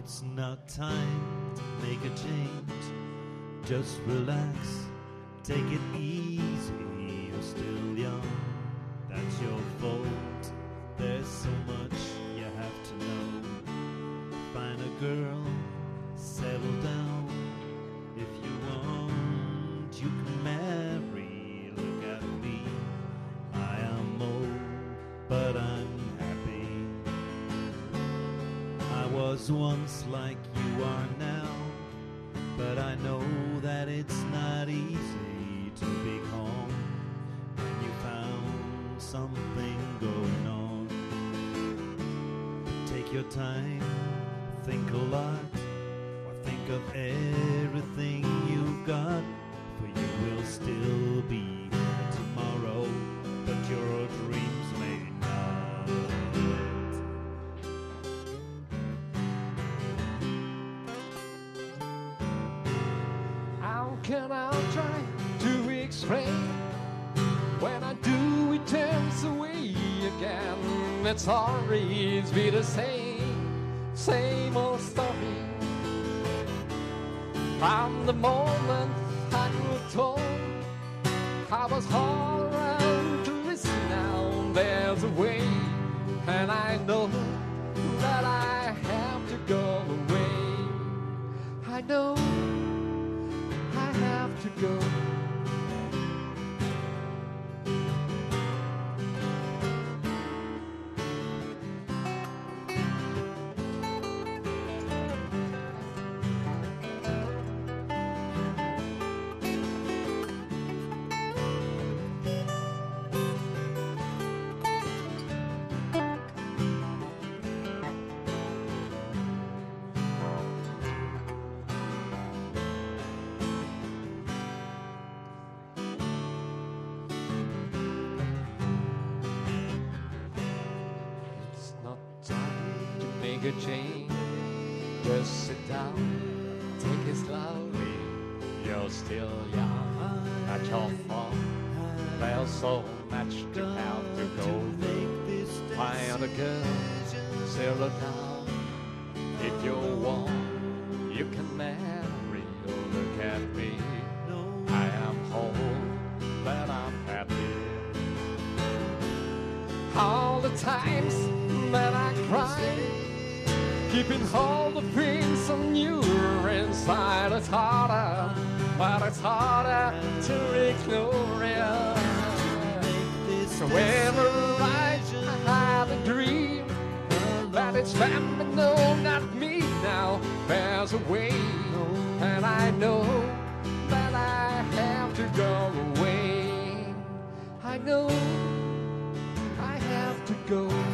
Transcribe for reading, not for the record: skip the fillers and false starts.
It's not time to make a change. Just relax, take it easy. You're still young, that's your fault. There's so much you have to know. Find a girl, settle down. If you want, you can marry. Look at me, I am old, but I'm happy. I was once like you are now, but I know that it's not easy to be calm when you found something going on. Take your time, think a lot, or think of everything you've got, for you will still be here tomorrow, but your dreams may not. How can I try to explain? When I do, it turns away again. It's always be the same old story. From the moment I grew told, I was all around to listen. Now there's a way, and I know that I have to go away. I know I have to go. Make a change, just sit down, take it slowly. You're still young, not your fault. There's so much to have to go through. Find a girl, settle down. If you want, you can marry. Oh, look at me, I am whole, but I'm happy. All the times that I cried, keeping all the things on you inside, it's harder, but it's harder to ignore it. So whenever I have a dream that it's them, but no, not me now. There's a way, and I know that I have to go away. I know I have to go.